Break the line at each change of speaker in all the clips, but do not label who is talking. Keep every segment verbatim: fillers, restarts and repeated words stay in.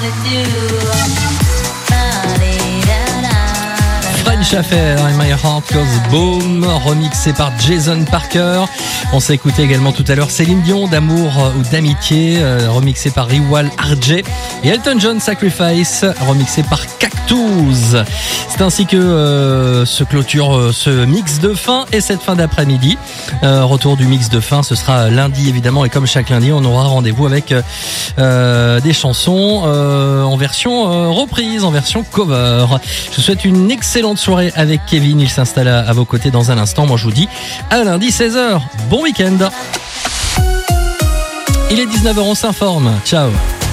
French Affair and My Heart Goes Boom, remixé par Jason Parker. On s'est écouté également tout à l'heure Céline Dion, d'amour ou d'amitié, euh, remixé par Riwal R J. Et Elton John, Sacrifice, remixé par Cactus. C'est ainsi que euh, se clôture euh, ce mix de fin et cette fin d'après-midi. Euh, retour du mix de fin, ce sera lundi évidemment, et comme chaque lundi, on aura rendez-vous avec euh, des chansons euh, en version euh, reprise, en version cover. Je vous souhaite une excellente soirée avec Kevin, il s'installe à, à vos côtés dans un instant. Moi je vous dis à lundi seize heures, bon week-end. Il est dix-neuf heures, on s'informe, ciao.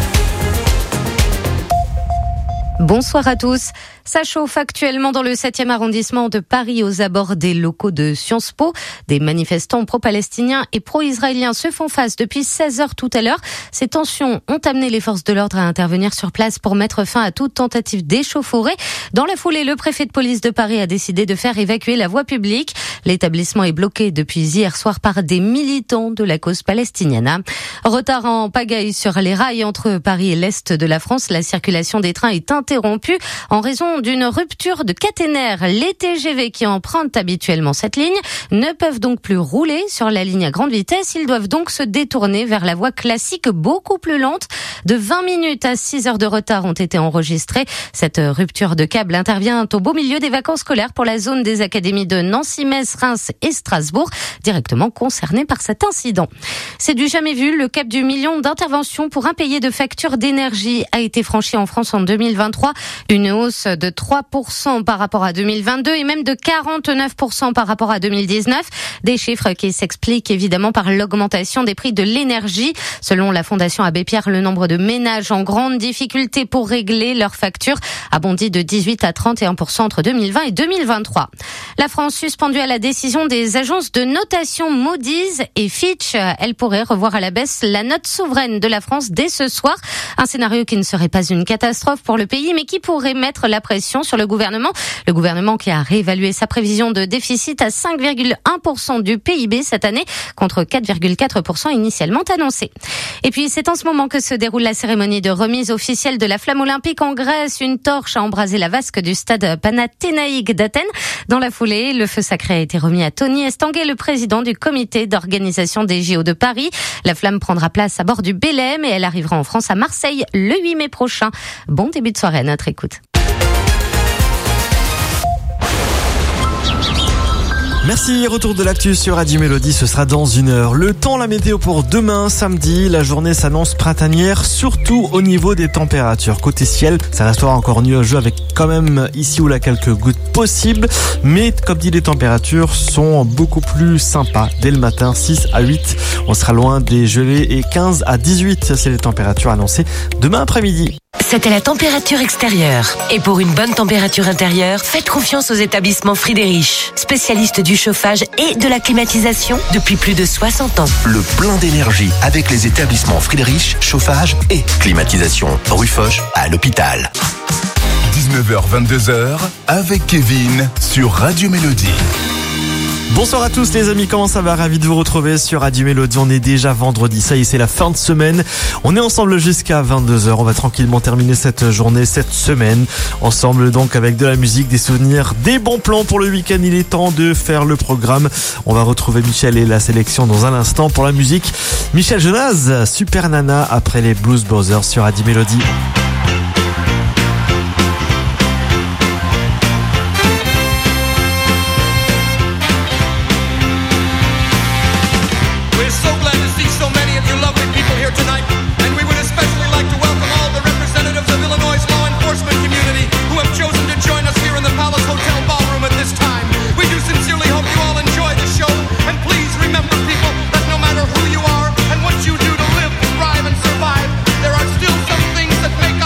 Bonsoir à tous. Ça chauffe actuellement dans le septième arrondissement de Paris aux abords des locaux de Sciences Po. Des manifestants pro-palestiniens et pro-israéliens se font face depuis seize heures tout à l'heure. Ces tensions ont amené les forces de l'ordre à intervenir sur place pour mettre fin à toute tentative d'échauffourée. Dans la foulée, le préfet de police de Paris a décidé de faire évacuer la voie publique. L'établissement est bloqué depuis hier soir par des militants de la cause palestinienne. Retard en pagaille sur les rails entre Paris et l'Est de la France. La circulation des trains est interrompue en raison d'une rupture de caténaire. Les T G V qui empruntent habituellement cette ligne ne peuvent donc plus rouler sur la ligne à grande vitesse. Ils doivent donc se détourner vers la voie classique beaucoup plus lente. De vingt minutes à six heures de retard ont été enregistrées. Cette rupture de câble intervient au beau milieu des vacances scolaires pour la zone des académies de Nancy, Metz, Reims et Strasbourg, directement concernés par cet incident. C'est du jamais vu. Le cap du million d'interventions pour impayés de factures d'énergie a été franchi en France en deux mille vingt-trois. Une hausse de trois pour cent par rapport à deux mille vingt-deux et même de quarante-neuf pour cent par rapport à deux mille dix-neuf. Des chiffres qui s'expliquent évidemment par l'augmentation des prix de l'énergie. Selon la Fondation Abbé Pierre, le nombre de ménages en grande difficulté pour régler leurs factures a bondi de dix-huit à trente et un pour cent entre deux mille vingt et deux mille vingt-trois. La France suspendue à la décision des agences de notation Moody's et Fitch. Elle pourrait revoir à la baisse la note souveraine de la France dès ce soir. Un scénario qui ne serait pas une catastrophe pour le pays, mais qui pourrait mettre la pression sur le gouvernement. Le gouvernement qui a réévalué sa prévision de déficit à cinq virgule un pour cent du P I B cette année, contre quatre virgule quatre pour cent initialement annoncé. Et puis c'est en ce moment que se déroule la cérémonie de remise officielle de la flamme olympique en Grèce. Une torche a embrasé la vasque du stade Panathénaïque d'Athènes. Dans la foulée, le feu sacré a été remis à Tony Estanguet, le président du comité d'organisation des J O de Paris. La flamme prendra place à bord du Belém et elle arrivera en France à Marseille le huit mai prochain. Bon début de soirée à notre écoute.
Merci, retour de l'actu sur Radio Mélodie, ce sera dans une heure. Le temps, la météo pour demain, samedi, la journée s'annonce printanière, surtout au niveau des températures. Côté ciel, ça restera encore nuageux avec quand même ici ou là quelques gouttes possibles, mais comme dit, les températures sont beaucoup plus sympas. Dès le matin, six à huit, on sera loin des gelées et quinze à dix-huit, c'est les températures annoncées demain après-midi.
C'était la température extérieure. Et pour une bonne température intérieure, faites confiance aux établissements Friedrich, spécialistes du chauffage et de la climatisation depuis plus de soixante ans.
Le plein d'énergie avec les établissements Friedrich, chauffage et climatisation. Rue Foch à l'hôpital.
dix-neuf heures vingt-deux heures avec Kevin sur Radio Mélodie.
Bonsoir à tous les amis, comment ça va? Ravi de vous retrouver sur Radio Mélodie. On est déjà vendredi, ça y est, c'est la fin de semaine. On est ensemble jusqu'à vingt-deux heures. On va tranquillement terminer cette journée, cette semaine. Ensemble donc avec de la musique, des souvenirs, des bons plans pour le week-end. Il est temps de faire le programme. On va retrouver Michel et la sélection dans un instant pour la musique. Michel Jonas, Super Nana après les Blues Brothers sur Radio Mélodie.
That make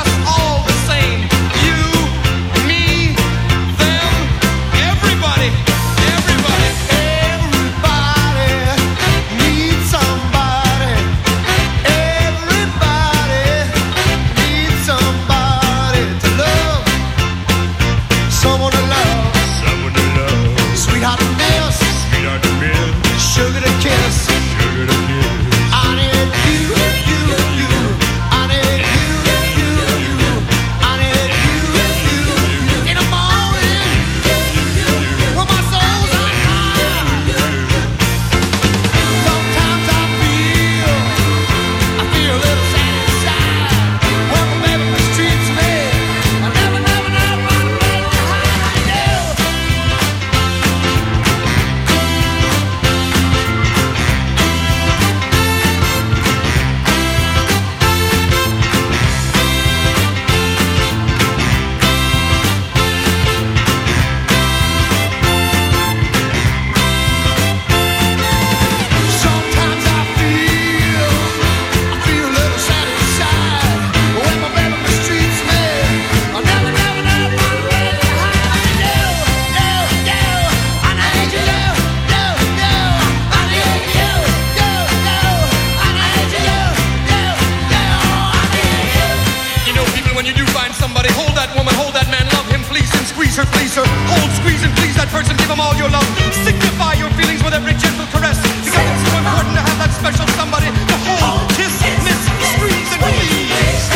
find somebody, hold that woman, hold that man, love him, please him, squeeze her, please her. Hold, squeeze and please that person, give him all your love. Signify your feelings with every gentle caress, because it's so important to have that special somebody to hold, kiss, miss, squeeze and please.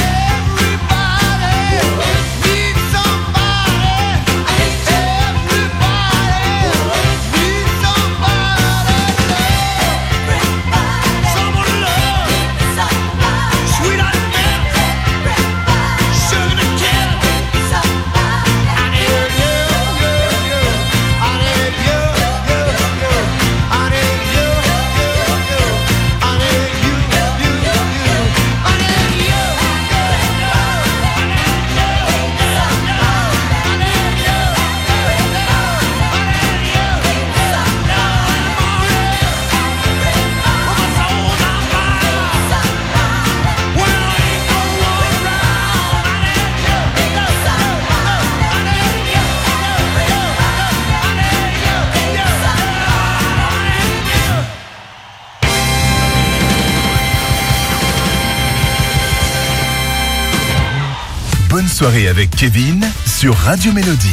Bonne soirée avec Kevin sur Radio Mélodie.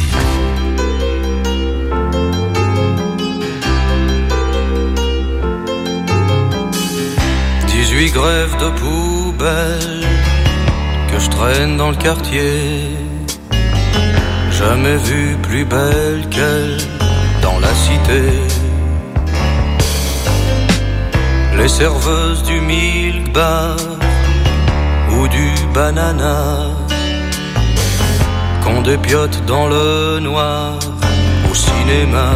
dix-huit grèves de poubelle que je traîne dans le quartier. Jamais vu plus belle qu'elle dans la cité. Les serveuses du Milk Bar ou du Banana qu'on dépiote dans le noir au cinéma.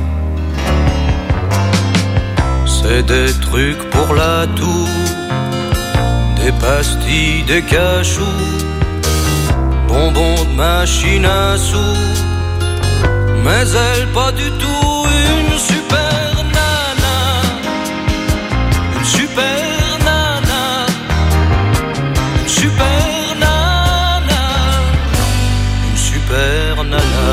C'est des trucs pour la toux, des pastilles, des cachous, bonbons de machine à sous. Mais elle pas du tout une super nana, une super nana, une super nana, une super nana.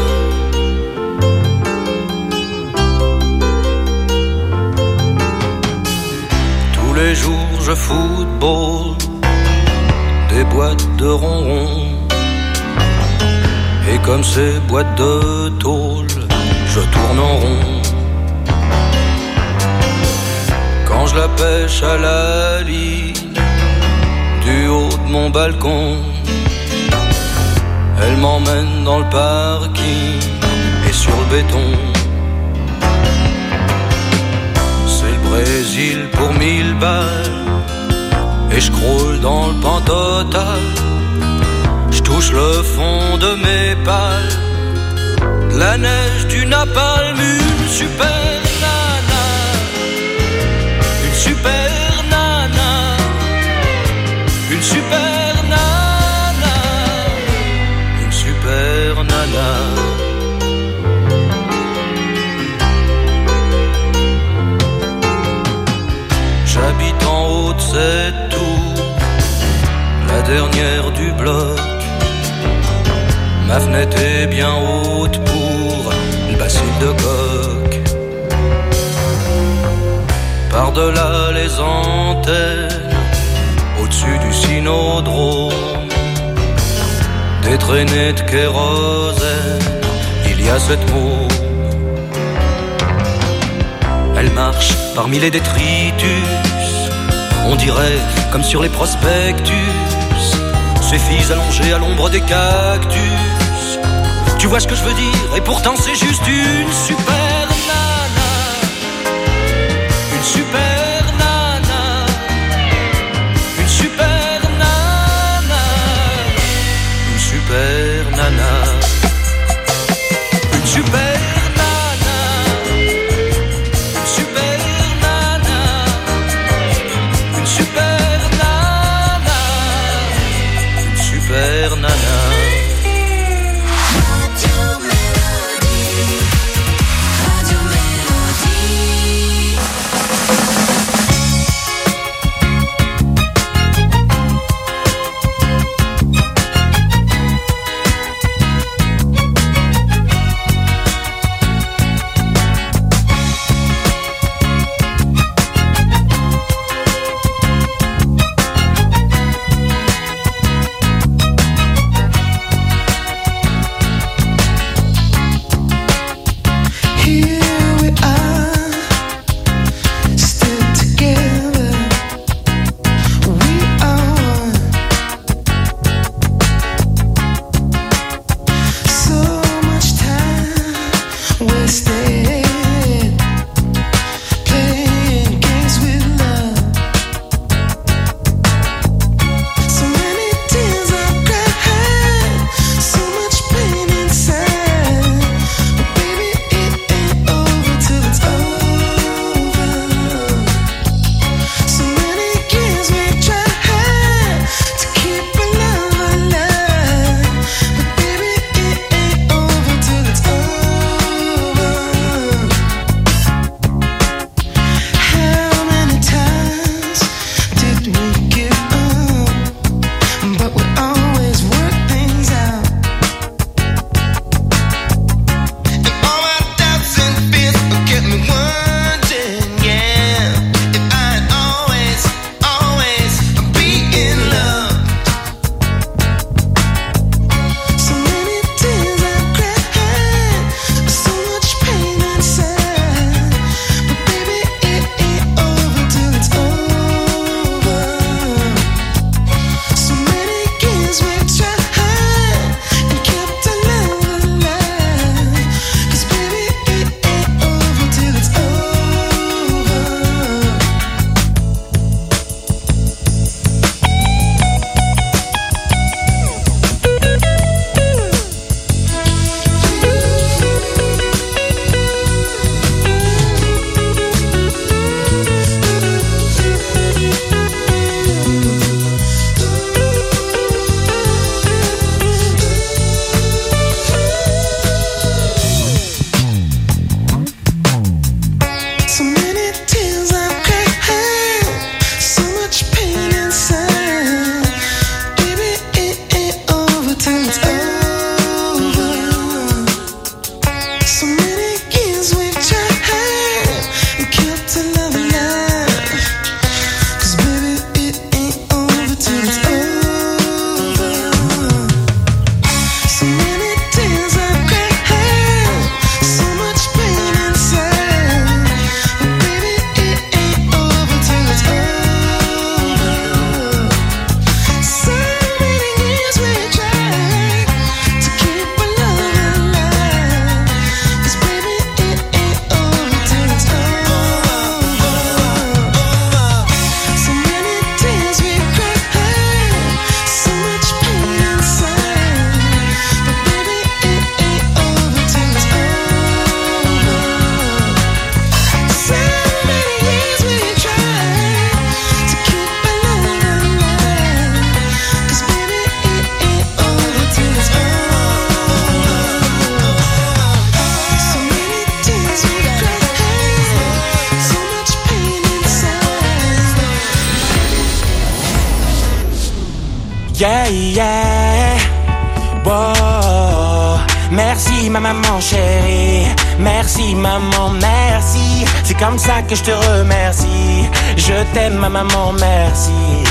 Tous les jours je football des boîtes de ronron. Et comme ces boîtes de tôle, je tourne en rond. Quand je la pêche à la ligne, du haut de mon balcon, elle m'emmène dans le parking et sur le béton. C'est le Brésil pour mille balles, et je croule dans le pan total. Je touche le fond de mes pales, de la neige, du napalm, une super nana, une super nana, une super nana, une super nana. J'habite en haut de cette tour, la dernière du bloc. Ma fenêtre est bien haute pour le bacille de coque. Par-delà les antennes, au-dessus du cynodrome, des traînées de kérosène, il y a cette môme. Elle marche parmi les détritus, on dirait comme sur les prospectus. Ces filles allongées à l'ombre des cactus. Tu vois ce que je veux dire? Et pourtant c'est juste une super nana, une super nana, une super nana, une super nana, une super nana, une super nana, une super nana, une super nana.
Yeah, yeah. Wow. Merci ma maman chérie. Merci maman, merci. C'est comme ça que je te remercie. Je t'aime ma maman, merci.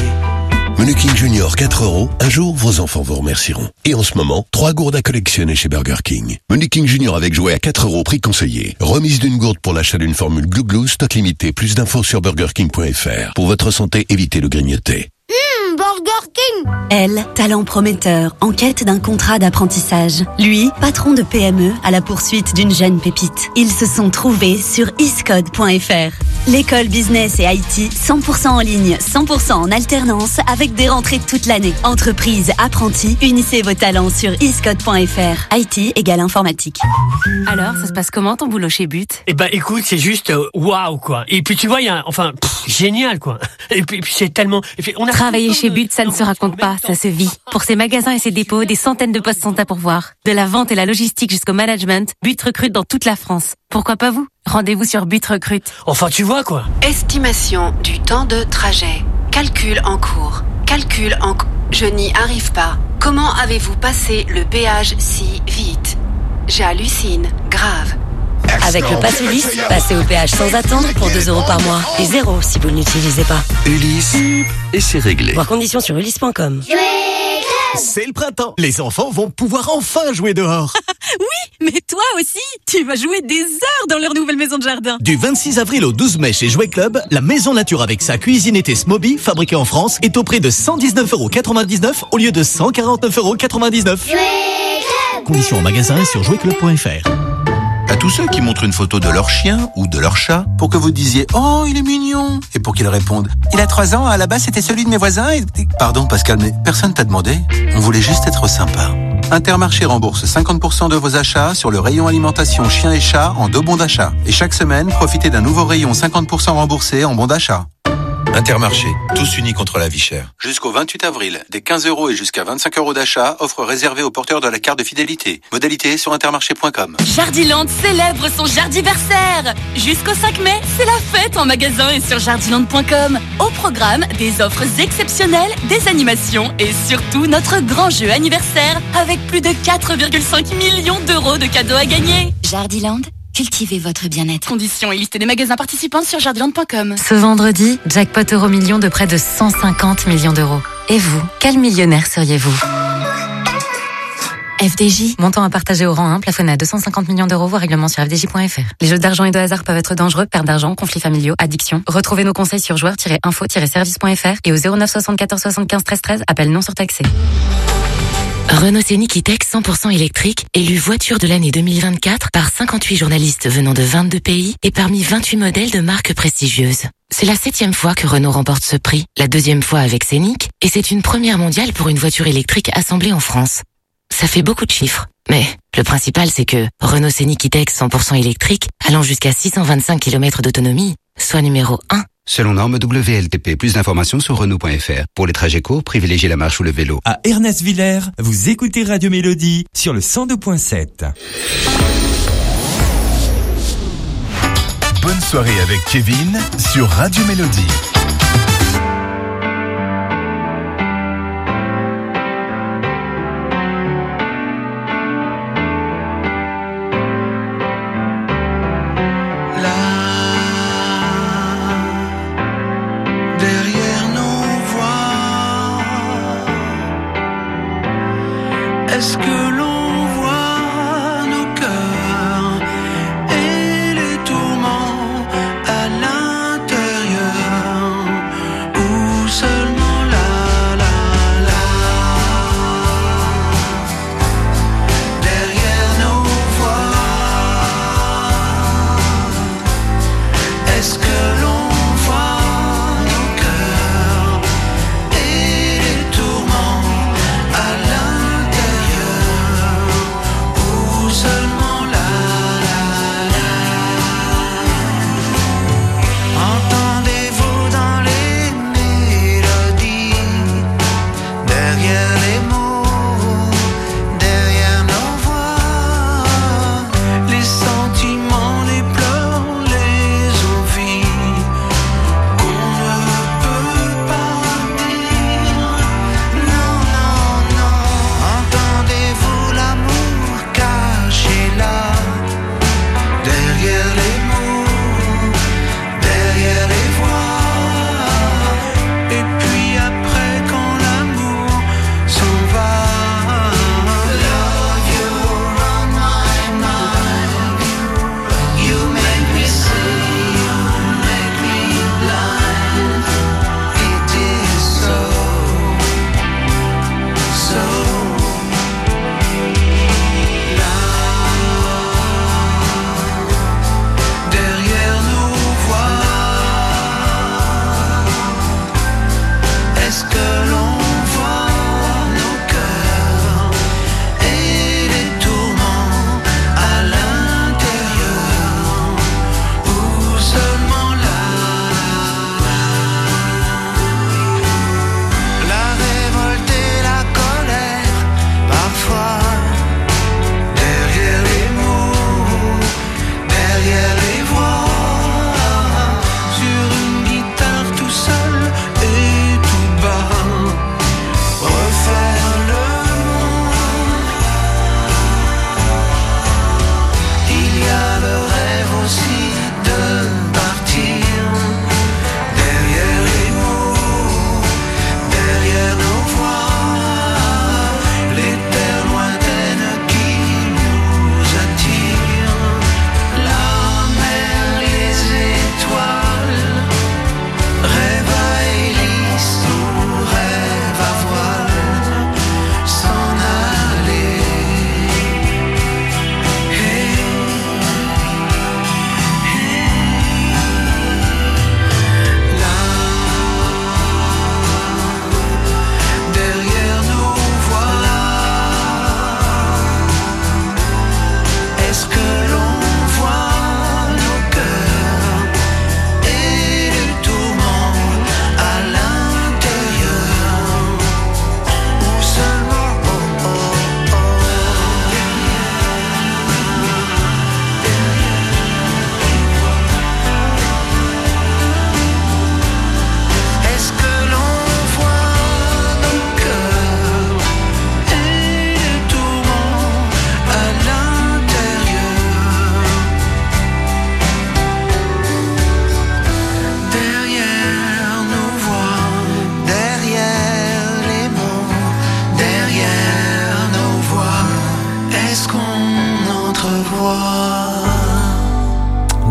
Menu King Junior quatre euros. Un jour, vos enfants vous remercieront. Et en ce moment, trois gourdes à collectionner chez Burger King. Menu King Junior avec jouet à quatre euros, prix conseillé. Remise d'une gourde pour l'achat d'une formule Glou Glou, stock limité. Plus d'infos sur burger king point f r. Pour votre santé, évitez le grignoter.
Mmh, Burger King.
Elle, talent prometteur, en quête d'un contrat d'apprentissage. Lui, patron de P M E à la poursuite d'une jeune pépite. Ils se sont trouvés sur iscode point f r. L'école business et I T cent pour cent en ligne, cent pour cent en alternance avec des rentrées toute l'année. Entreprise, apprentis, unissez vos talents sur iscode point f r. I T égale informatique.
Alors, ça se passe comment ton boulot chez But?
Eh ben écoute, c'est juste euh, waouh quoi. Et puis tu vois, il y a enfin pff, génial quoi. Et puis, et puis c'est tellement et puis, on a
Travailler chez But, ça ne se raconte pas, ça se vit. Pour ses magasins et ses dépôts, des centaines de postes sont à pourvoir. De la vente et la logistique jusqu'au management, But recrute dans toute la France. Pourquoi pas vous? Rendez-vous sur But Recrute.
Enfin, tu vois quoi.
Estimation du temps de trajet. Calcul en cours. Calcul en cours. Je n'y arrive pas. Comment avez-vous passé le péage si vite? J'hallucine. Grave.
Avec le pass Ulysse, passez au péage sans attendre pour deux euros par mois. Et zéro si vous ne l'utilisez pas.
Ulysse, et c'est réglé.
Voir conditions sur ulysse point com.
C'est le printemps. Les enfants vont pouvoir enfin jouer dehors.
Oui, mais toi aussi, tu vas jouer des heures dans leur nouvelle maison de jardin.
Du vingt-six avril au douze mai chez Jouet Club, la maison nature avec sa cuisinette Smoby, fabriquée en France, est au prix de cent dix-neuf euros quatre-vingt-dix-neuf au lieu de cent quarante-neuf euros quatre-vingt-dix-neuf. Conditions en magasin et sur jouet club point f r.
À tous ceux qui montrent une photo de leur chien ou de leur chat pour que vous disiez « Oh, il est mignon !» et pour qu'ils répondent « Il a trois ans, à la base c'était celui de mes voisins et... » Pardon Pascal, mais personne t'a demandé. On voulait juste être sympa. Intermarché rembourse cinquante pour cent de vos achats sur le rayon alimentation chien et chat en deux bons d'achat. Et chaque semaine, profitez d'un nouveau rayon cinquante pour cent remboursé en bons d'achat. Intermarché, tous unis contre la vie chère. Jusqu'au vingt-huit avril, des quinze euros et jusqu'à vingt-cinq euros d'achat, offre réservée aux porteurs de la carte de fidélité. Modalité sur intermarché point com.
Jardiland célèbre son jardiversaire. Jusqu'au cinq mai, c'est la fête en magasin et sur jardiland point com. Au programme, des offres exceptionnelles, des animations et surtout notre grand jeu anniversaire avec plus de quatre virgule cinq millions d'euros de cadeaux à gagner.
Jardiland, cultivez votre bien-être.
Conditions et liste des magasins participants sur jardiland point com.
Ce vendredi, jackpot euro million de près de cent cinquante millions d'euros. Et vous, quel millionnaire seriez-vous? F D J, montant à partager au rang un, plafonné à deux cent cinquante millions d'euros, voire règlement sur f d j point f r. Les jeux d'argent et de hasard peuvent être dangereux, perte d'argent, conflits familiaux, addiction. Retrouvez nos conseils sur joueurs tiret info tiret service point f r et au zéro neuf soixante-quatorze soixante-quinze treize treize, appel non surtaxé.
Renault Scénic E-Tech cent pour cent électrique, élu voiture de l'année deux mille vingt-quatre par cinquante-huit journalistes venant de vingt-deux pays et parmi vingt-huit modèles de marques prestigieuses. C'est la septième fois que Renault remporte ce prix, la deuxième fois avec Scénic, et c'est une première mondiale pour une voiture électrique assemblée en France. Ça fait beaucoup de chiffres, mais le principal c'est que Renault Scénic E-Tech cent pour cent électrique, allant jusqu'à six cent vingt-cinq kilomètres d'autonomie, soit numéro un.
Selon norme W L T P, plus d'informations sur Renault point f r. Pour les trajets courts, privilégiez la marche ou le vélo.
À Ernest-Villers, vous écoutez Radio Mélodie sur le cent deux point sept.
Bonne soirée avec Kevin sur Radio Mélodie.
Est-ce que l'on voit nos cœurs et les tourments à l'intérieur ou seulement là, là, là derrière nos voix? Est-ce que l'on voit nos cœurs et les tourments à l'intérieur?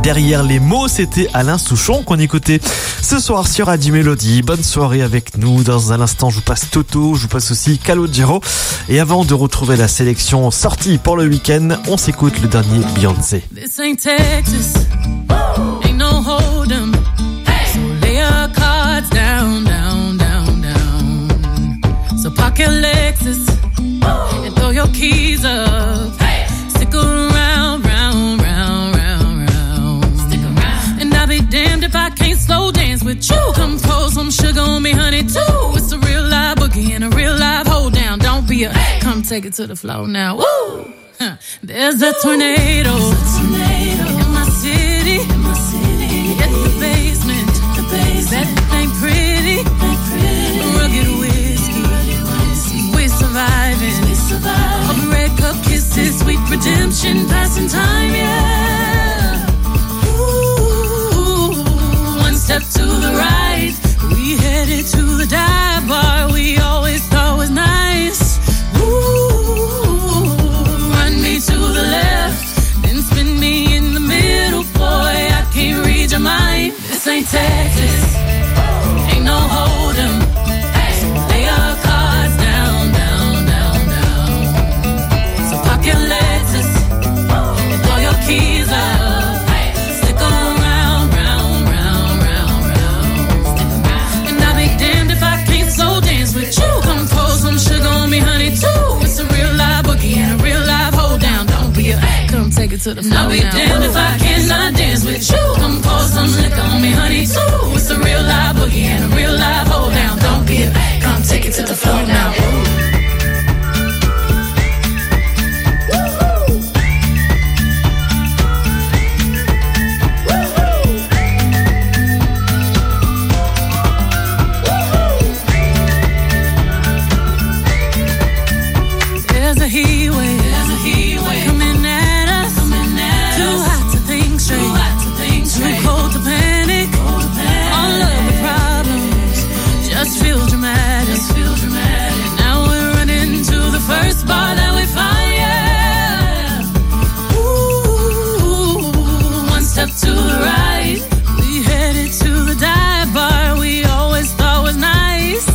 derrière les mots, c'était Alain Souchon qu'on écoutait ce soir sur Radio Mélodie. Bonne soirée avec nous. Dans un instant, je vous passe Toto, je vous passe aussi Calogero. Et avant de retrouver la sélection sortie pour le week-end, on s'écoute le dernier Beyoncé.
This ain't Texas, ain't no hold'em. So lay your cards down, down, down, down. So park your Lexus and throw your keys up. Stick around, round, round, round, round. Stick around. And I'll be damned if I can't slow dance with you. Come pour some sugar on me, honey, too. It's a real live boogie and a real live hold down. Don't be a, come take it to the floor now. Woo! Huh. There's a tornado, There's a tornado in my city, in my city. At the basement, the basement. That ain't pretty, ain't pretty. Rugged whiskey, rugged whiskey. We're surviving, we surviving. All the red cup kisses, sweet redemption, passing time, yeah. Ooh, one step to the right, we headed to the dive bar we always thought was nice. To the left, then spin me in the middle, boy, I can't read your mind. This ain't Texas, ain't no hold'em. So lay your cards down, down, down, down. So park your Lexus and throw your keys up. Stick around, round, round, round, round. And I'll be damned if I can't slow dance with you. Come pour some sugar on me, honey, too. It's a real live boogie and a real live hold down. Don't be a, come take it to the floor. I'll be damned if I cannot dance with you. Come pour some liquor on me, honey, too. It's a real live boogie and a real live hold down. Don't be a, come take it to the floor now. There's a heat wave, there's a heat wave coming at us, coming at too us. Hot to think straight, too hot to think straight. Too cold to panic, cold to panic. All of the problems just feel dramatic, just feel dramatic. Now we're running to the first bar that we find, yeah. Ooh, one step to the right, we headed to the dive bar we always thought was nice.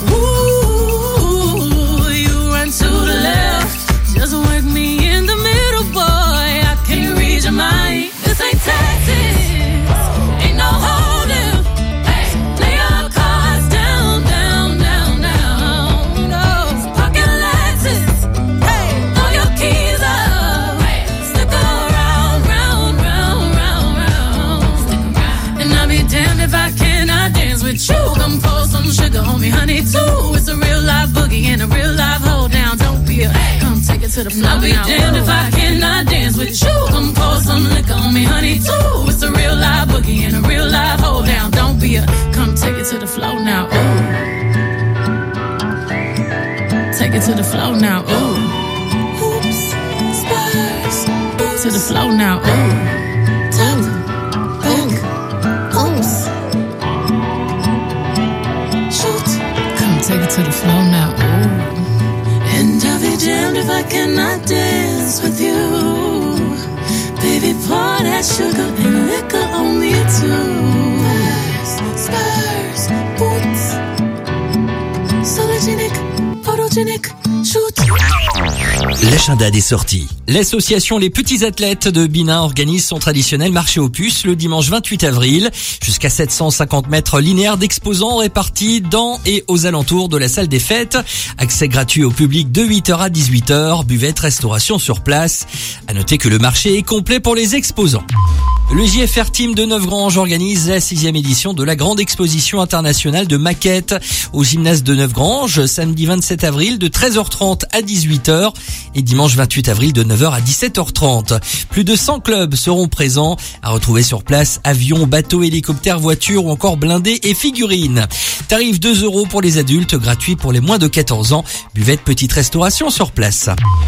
Ooh, you run to the left, just work me in the middle, boy, I can't read your mind. This ain't Texas, ain't no hold'em. Lay your cards down, down, down, down. No, park your Lexus, throw your keys up. Stick around, round, round, round, round. And I'll be damned if I cannot dance with you. Come pour some sugar on me, honey, too. It's a real live boogie and a real live hold down. Don't be a, come take it to the floor. I'll be damned if I cannot dance with you. Come pour some liquor on me, honey, too. It's a real live boogie and a real live hold down. Don't be a, come take it to the floor now. Ooh. Take it to the floor now. Ooh. Oops, spurs. To the floor now. Ooh. Top, back, oops. Shoot. Come take it to the floor now. Ooh. And I'll be damned if I cannot dance with you. Baby, pour that sugar and liquor on me too. Spurs, boots, sologenic, photogenic, shoot.
L'agenda des sorties. L'association Les Petits Athlètes de Binin organise son traditionnel marché aux puces le dimanche vingt-huit avril. Jusqu'à sept cent cinquante mètres linéaires d'exposants répartis dans et aux alentours de la salle des fêtes. Accès gratuit au public de huit heures à dix-huit heures. Buvette, restauration sur place. À noter que le marché est complet pour les exposants. Le J F R Team de Neuvgrange organise la sixième édition de la grande exposition internationale de maquettes au gymnase de Neuvgrange, samedi vingt-sept avril de treize heures trente à dix-huit heures et dimanche vingt-huit avril de neuf heures à dix-sept heures trente. Plus de cent clubs seront présents, à retrouver sur place avions, bateaux, hélicoptères, voitures ou encore blindés et figurines. Tarif deux euros pour les adultes, gratuit pour les moins de quatorze ans. Buvette, petite restauration sur place.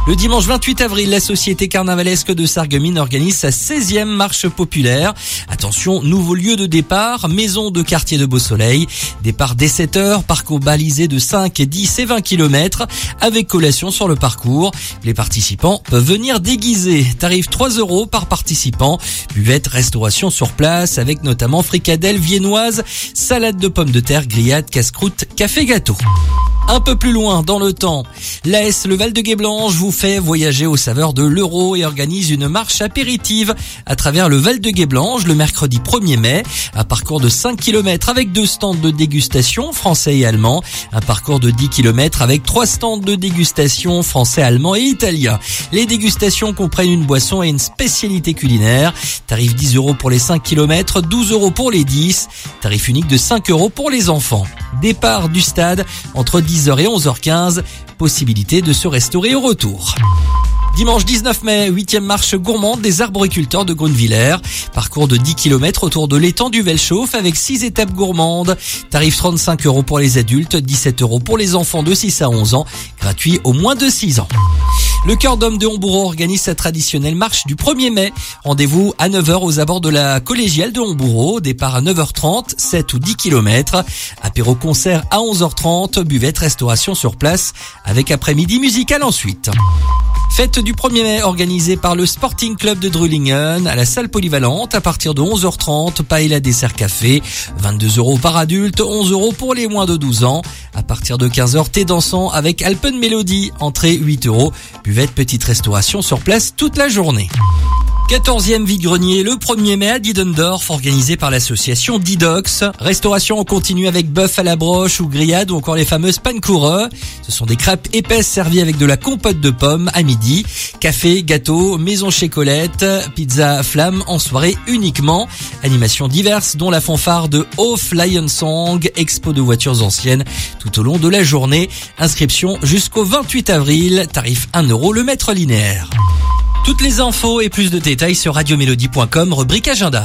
Le dimanche vingt-huit avril, la Société carnavalesque de Sarreguemines organise sa seizième marche populaire. Attention, nouveau lieu de départ, maison de quartier de Beau-Soleil. Départ dès sept heures, parcours balisé de cinq, dix et vingt kilomètres avec collation sur le parcours. Les participants peuvent venir déguisés. Tarif trois euros par participant. Buvette, restauration sur place avec notamment fricadelles viennoises, salade de pommes de terre, grillade, casse-croûte, café gâteau. Un peu plus loin dans le temps, l'A S Le Val-de-Guéblange vous fait voyager aux saveurs de l'Euro et organise une marche apéritive à travers le Val-de-Guéblange le mercredi premier mai. Un parcours de cinq kilomètres avec deux stands de dégustation français et allemand. Un parcours de dix kilomètres avec trois stands de dégustation français, allemand et italien. Les dégustations comprennent une boisson et une spécialité culinaire. Tarif dix euros pour les cinq kilomètres, douze euros pour les dix. Tarif unique de cinq euros pour les enfants. Départ du stade entre dix heures et onze heures quinze. Possibilité de se restaurer au retour. Dimanche dix-neuf mai, huitième marche gourmande des arboriculteurs de Grunewiller. Parcours de dix kilomètres autour de l'étang du Velchauffe avec six étapes gourmandes. Tarif trente-cinq euros pour les adultes, dix-sept euros pour les enfants de six à onze ans. Gratuit au moins de six ans. Le Cœur d'Homme de Hombourg organise sa traditionnelle marche du premier mai. Rendez-vous à neuf heures aux abords de la collégiale de Hombourg. Départ à neuf heures trente, sept ou dix kilomètres. Apéro concert à onze heures trente. Buvette, restauration sur place avec après-midi musical ensuite. Fête du premier mai organisée par le Sporting Club de Drulingen à la salle polyvalente à partir de onze heures trente. Paella, dessert, café. vingt-deux euros par adulte, onze euros pour les moins de douze ans. À partir de quinze heures, thé dansant avec Alpen Melody. Entrée huit euros. Buvette, petite restauration sur place toute la journée. quatorzième vide-grenier le premier mai à Diedendorf, organisé par l'association Didox. Restauration en continu avec bœuf à la broche ou grillade ou encore les fameuses Pannkuchen. Ce sont des crêpes épaisses servies avec de la compote de pommes à midi. Café, gâteau, maison chez Colette, pizza flamme en soirée uniquement. Animations diverses dont la fanfare de Hof Lion Song, expo de voitures anciennes tout au long de la journée. Inscription jusqu'au vingt-huit avril, tarif un euro le mètre linéaire. Toutes les infos et plus de détails sur radio mélodie point com, rubrique agenda.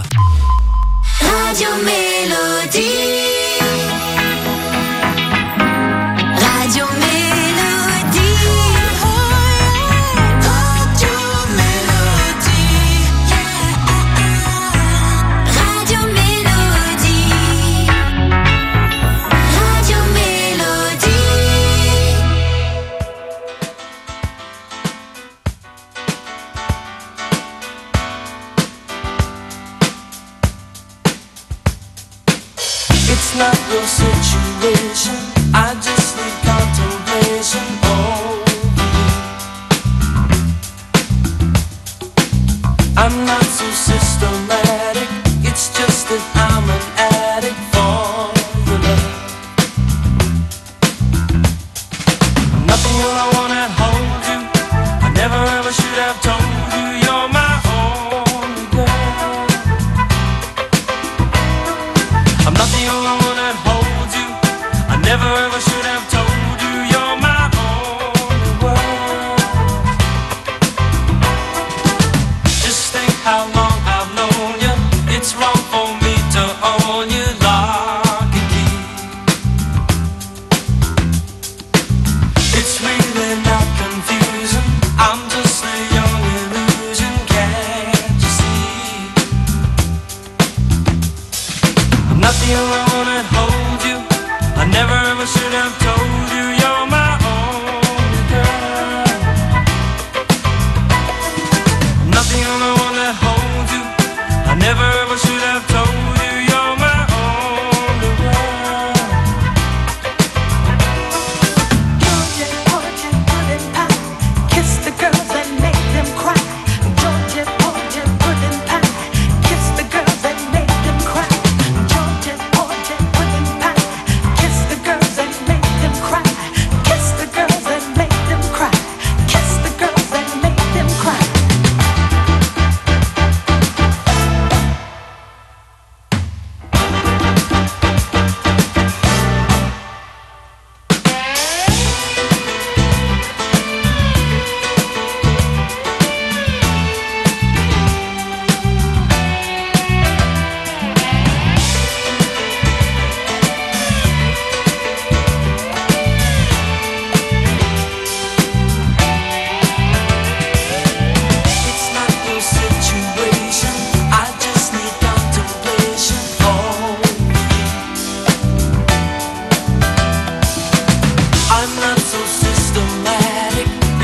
Radio Mélodie. Radio Mélodie. Radio Mélodie. Radio Mélodie. Radio Mélodie.
It's not your situation, I just need contemplation over you. I'm not so systematic, it's just that I'm an addict for your love. Nothing will I wanna hold you, I never ever should have told you you're my only girl. I'm not the only one that holds you, I never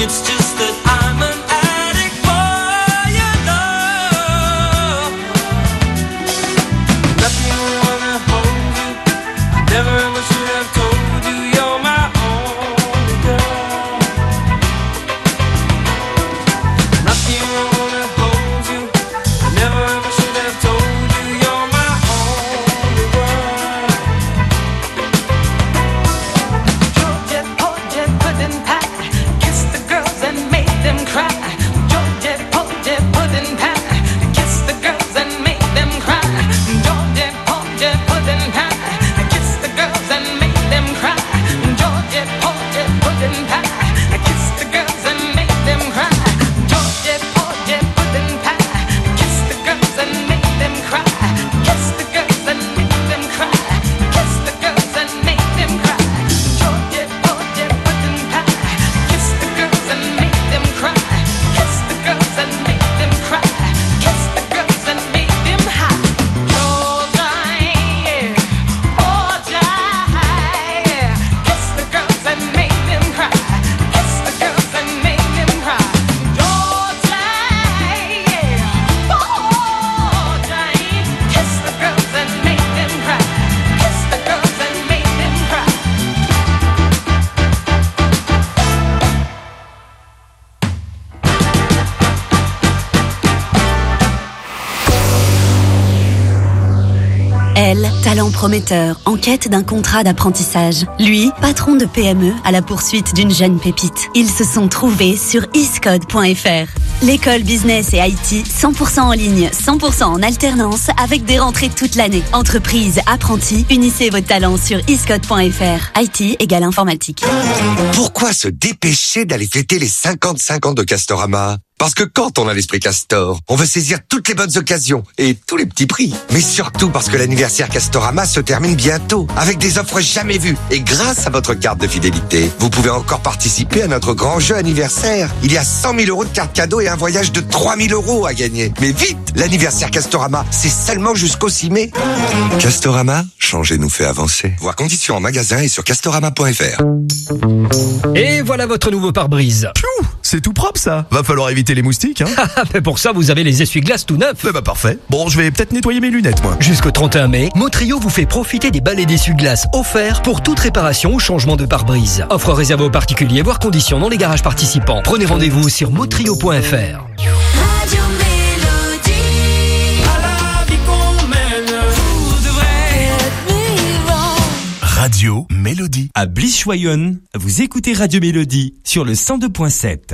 It's just that I'm an addict for your love. Nothing wanna hold you. Never ever should have told you you're my only girl. Nothing wanna hold you. Never ever should have told you you're my only girl.
Georgia, Georgia, pudding pie. Kiss the girls and make them cry. Georgia, Georgia, pudding pie. Kiss the girls and make them cry. Georgia, Georgia, pudding pie. Kiss the girls and make them cry. Georgia, Georgia, pudding pie. Kiss the girls and make them cry. Georgia, Georgia, pudding pie. Kiss the girls and make them cry. Kiss the girls and make them cry. Kiss the girls and make them cry. Georgia, Georgia, pudding pie. Kiss the girls and make them cry. Kiss the girls and make them cry. Kiss the girls and make them high. Georgia, yeah. Georgia, yeah. Kiss the girls and make them cry. Kiss the girls and make them cry. Georgia, yeah. Georgia, kiss the girls and make them cry. Kiss the girls and make them cry.
Elle, talent prometteur, en quête d'un contrat d'apprentissage. Lui, patron de P M E à la poursuite d'une jeune pépite. Ils se sont trouvés sur iscode point f r. L'école business et I T cent pour cent en ligne, cent pour cent en alternance avec des rentrées toute l'année. Entreprise, apprentis, unissez vos talents sur iscode point f r. I T égale informatique.
Pourquoi se dépêcher d'aller fêter les cinquante-cinq ans de Castorama ? Parce que quand on a l'esprit Castor, on veut saisir toutes les bonnes occasions et tous les petits prix. Mais surtout parce que l'anniversaire Castorama se termine bientôt, avec des offres jamais vues. Et grâce à votre carte de fidélité, vous pouvez encore participer à notre grand jeu anniversaire. Il y a cent mille euros de cartes cadeaux et un voyage de trois mille euros à gagner. Mais vite, l'anniversaire Castorama, c'est seulement jusqu'au six mai. Castorama, changer nous fait avancer. Voir conditions en magasin et sur castorama point f r.
Et voilà votre nouveau pare-brise.
Pfiou, c'est tout propre ça. Va falloir éviter les moustiques, hein.
Mais pour ça, vous avez les essuie-glaces tout neufs.
Eh bah parfait. Bon, je vais peut-être nettoyer mes lunettes, moi.
Jusqu'au trente et un mai, Motrio vous fait profiter des balais d'essuie-glaces offerts pour toute réparation ou changement de pare-brise. Offre réservée aux particuliers, voire conditions dans les garages participants. Prenez rendez-vous sur motrio point f r.
Radio Mélodie. À la vie qu'on mène, vous devrez être vivant.
Radio Mélodie. À Blischweilen, vous écoutez Radio Mélodie sur le cent deux point sept.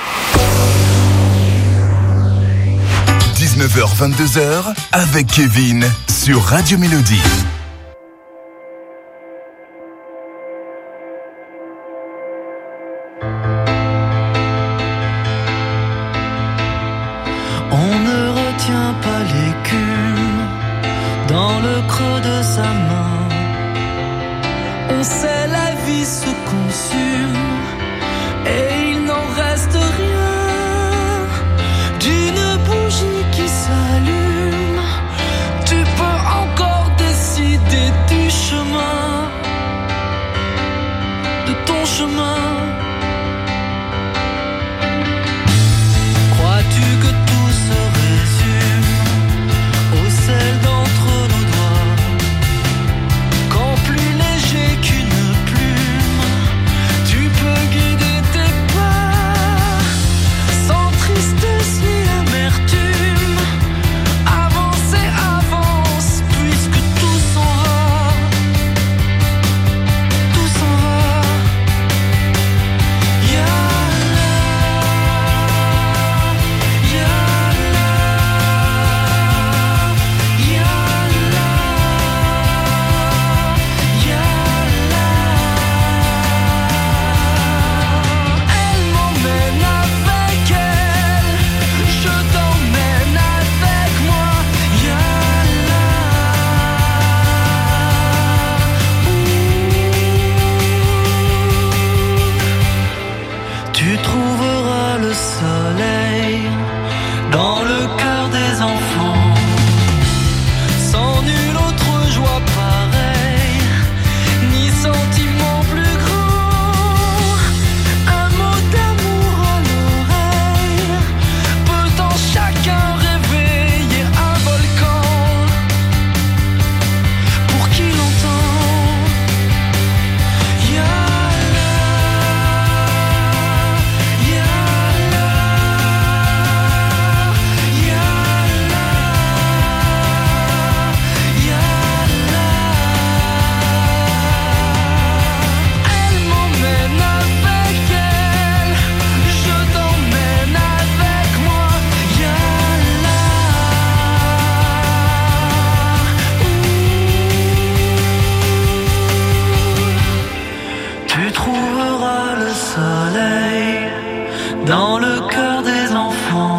dix-neuf heures vingt-deux heures avec Kevin sur Radio Mélodie.
On ne retient pas l'écume dans le creux de sa main. On sait la vie se consume et il n'en reste rien d'une bougie qui s'allume. Tu peux encore décider du chemin, de ton chemin. Crois-tu que tout se résume au sel d'entre nos doigts, quand plus léger qu'une plume, tu peux guider tes pas, sans tristesse ni amertume. Avance et avance, puisque tout s'en va, tout s'en va. Yalla, yalla, yalla, yalla. Elle m'emmène avec elle, je t'emmène avec moi. Yalla, tu trouveras le soleil dans le cœur des enfants, sans nulle autre joie pareille, ni sentiment plus grand. Un mot d'amour dans le cœur des enfants.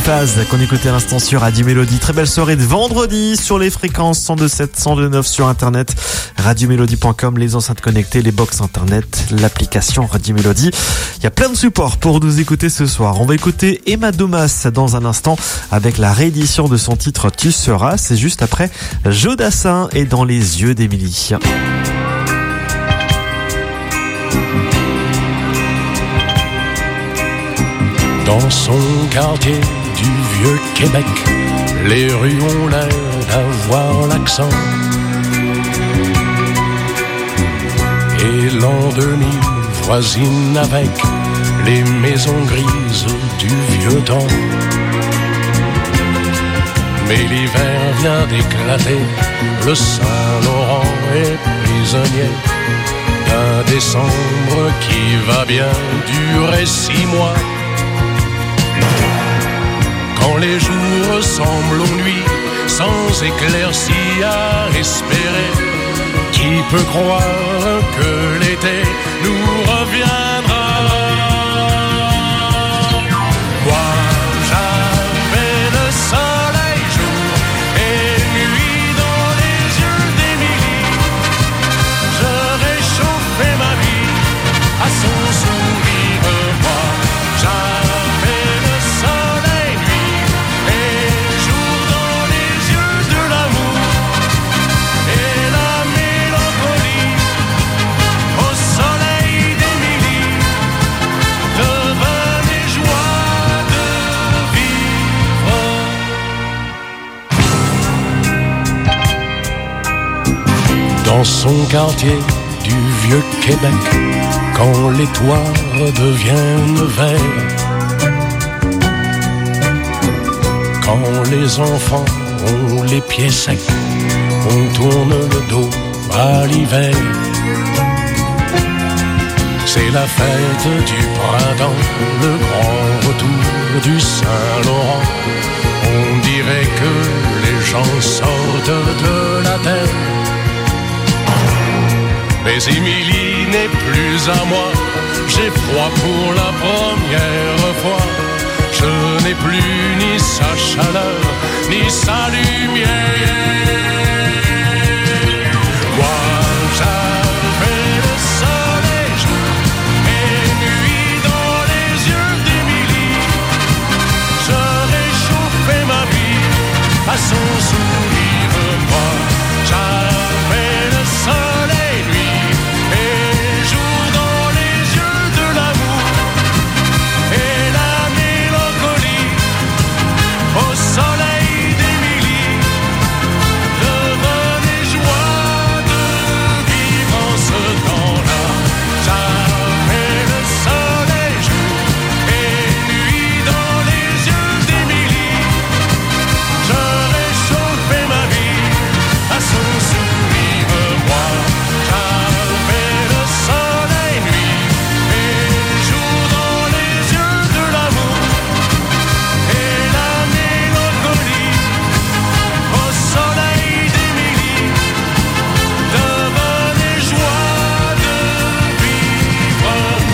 Paz qu'on écoutait à l'instant sur Radio Mélodie. Très belle soirée de vendredi sur les fréquences cent deux sept, cent deux neuf sur internet, radio mélodie point com, les enceintes connectées, les box internet, l'application Radio Mélodie. Il y a plein de supports pour nous écouter ce soir. On va écouter Emma Domas dans un instant avec la réédition de son titre Tu seras. C'est juste après Jodassin et Dans les yeux d'Émilie.
Dans son quartier du vieux Québec, les rues ont l'air d'avoir l'accent. Et l'an deux mille voisine avec les maisons grises du vieux temps. Mais l'hiver vient d'éclater, le Saint-Laurent est prisonnier d'un décembre qui va bien durer six mois. Quand les jours ressemblent aux nuits, sans éclaircie à espérer, qui peut croire que l'été nous reviendra? Moi, j'avais le soleil jour et nuit dans les yeux d'Émilie. Je réchauffais ma vie à son sourire. Moi, j'avais le soleil nuit et jour dans les yeux de l'amour et la mélancolie au soleil d'Émilie devenait joie de vivre. Dans son quartier du vieux Québec, quand les toits deviennent verts, quand les enfants ont les pieds secs, on tourne le dos à l'hiver. C'est la fête du printemps, le grand retour du Saint-Laurent. On dirait que les gens sortent de la terre. Mais Émilie n'est plus à moi, j'ai froid pour la première fois. Je n'ai plus ni sa chaleur, ni sa lumière. Moi, j'avais le soleil jour et nuit dans les yeux d'Émilie. Je réchauffais ma vie à son sourire. Moi, j'avais le soleil nuit et jour dans les yeux de l'amour et la mélancolie au soleil d'Émilie devenait joie de vivre en ce temps-là. J'avais le soleil jour et nuit dans les yeux d'Émilie. Je réchauffais ma vie à son sourire. Moi, j'avais le soleil nuit et jour dans les yeux de l'amour et la mélancolie au soleil d'Émilie devenait joie de vivre.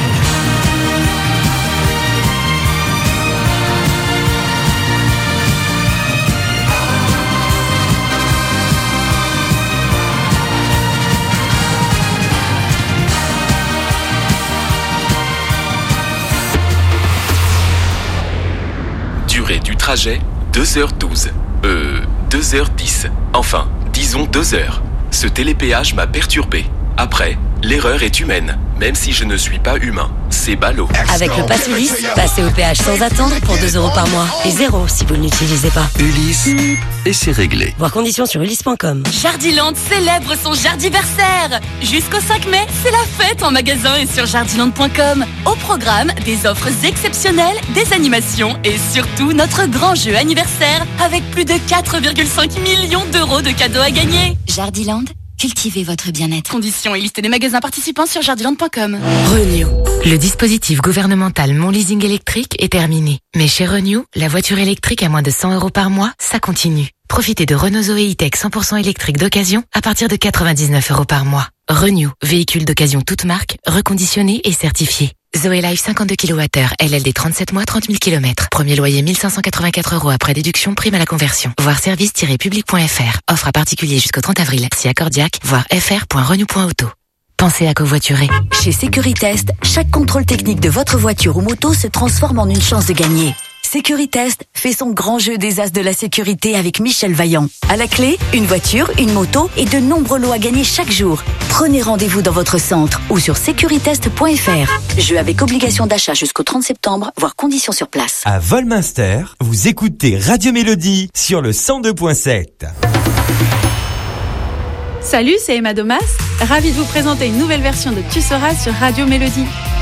Durée du trajet, deux heures douze. Euh, deux heures dix. Enfin, disons deux heures. Ce télépéage m'a perturbé. Après, l'erreur est humaine, même si je ne suis pas humain. C'est ballot.
Avec le Pass Ulysse, passez au péage sans attendre pour deux euros par mois. Et zéro si vous ne l'utilisez pas.
Ulysse, et c'est réglé.
Voir conditions sur ulysse point com.
Jardiland célèbre son Jardiversaire. Jusqu'au cinq mai, c'est la fête en magasin et sur jardiland point com. Au programme, des offres exceptionnelles, des animations et surtout notre grand jeu anniversaire avec plus de quatre virgule cinq millions d'euros de cadeaux à gagner.
Jardiland, cultivez votre bien-être.
Conditions et liste des magasins participants sur jardiland point com.
Renew.
Le dispositif gouvernemental Mon Leasing électrique est terminé. Mais chez Renew, la voiture électrique à moins de cent euros par mois, ça continue. Profitez de Renault Zoé E-Tech cent pour cent électrique d'occasion à partir de quatre-vingt-dix-neuf euros par mois. Renew, véhicule d'occasion toute marque, reconditionné et certifié.
Zoé Life cinquante-deux kilowattheures, L L D trente-sept mois, trente mille kilomètres. Premier loyer mille cinq cent quatre-vingt-quatre euros après déduction, prime à la conversion. Voir service tiret public point f r. Offre à particulier jusqu'au trente avril. Si accordiaque, voir f r point renew point auto. Pensez à covoiturer.
Chez Sécuritest, chaque contrôle technique de votre voiture ou moto se transforme en une chance de gagner. Sécuritest fait son grand jeu des as de la sécurité avec Michel Vaillant. À la clé, une voiture, une moto et de nombreux lots à gagner chaque jour. Prenez rendez-vous dans votre centre ou sur sécuritest point f r. Jeu avec obligation d'achat jusqu'au trente septembre, voire conditions sur place.
À Volminster, vous écoutez Radio Mélodie sur le cent deux point sept.
Salut, c'est Emma Domas, ravie de vous présenter une nouvelle version de Tu seras sur Radio Mélodie.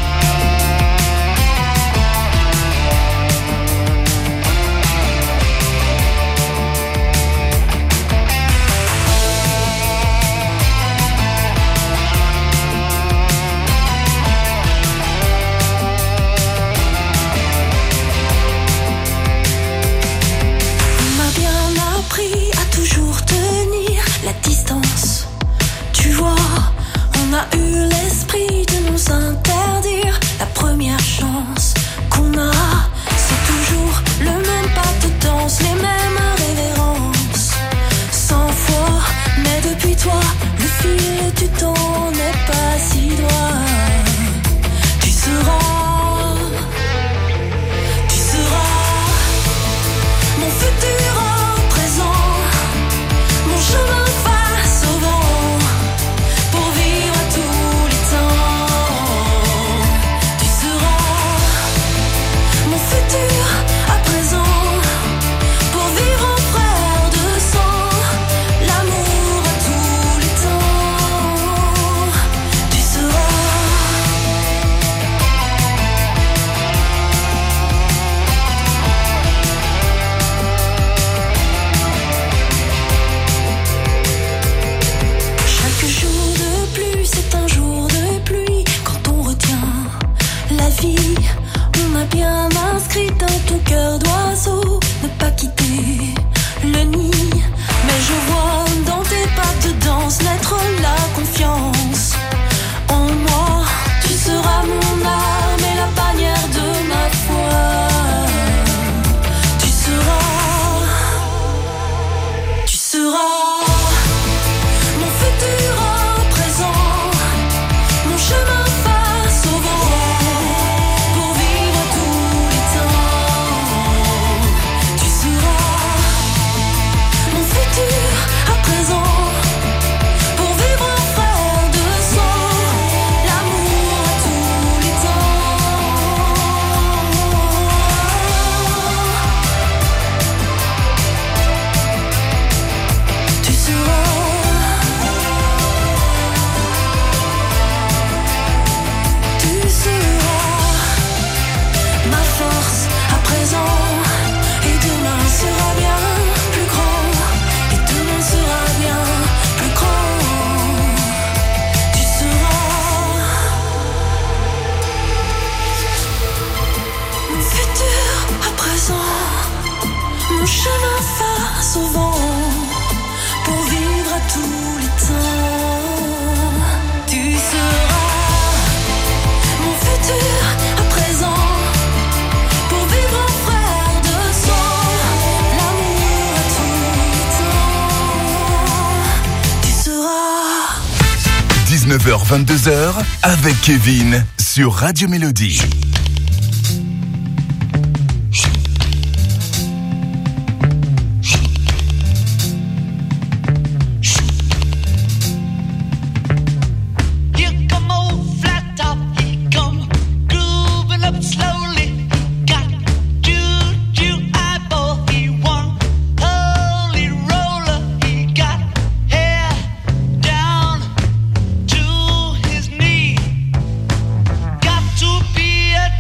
dix-neuf heures vingt-deux heures avec Kevin sur Radio Mélodie.
Got to be a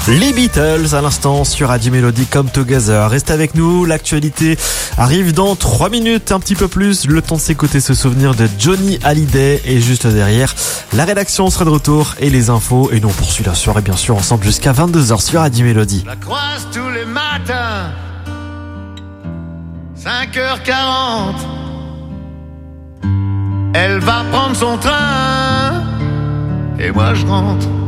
Les Beatles à l'instant sur Radio Mélodie Come Together. Restez avec nous, l'actualité arrive dans trois minutes, un petit peu plus. Le temps de s'écouter ce souvenir de Johnny Hallyday. Et juste derrière, la rédaction sera de retour et les infos. Et nous on poursuit la soirée bien sûr ensemble jusqu'à vingt-deux heures sur Radio Mélodie.
La croise tous les matins, cinq heures quarante. Elle va prendre son train et moi je rentre.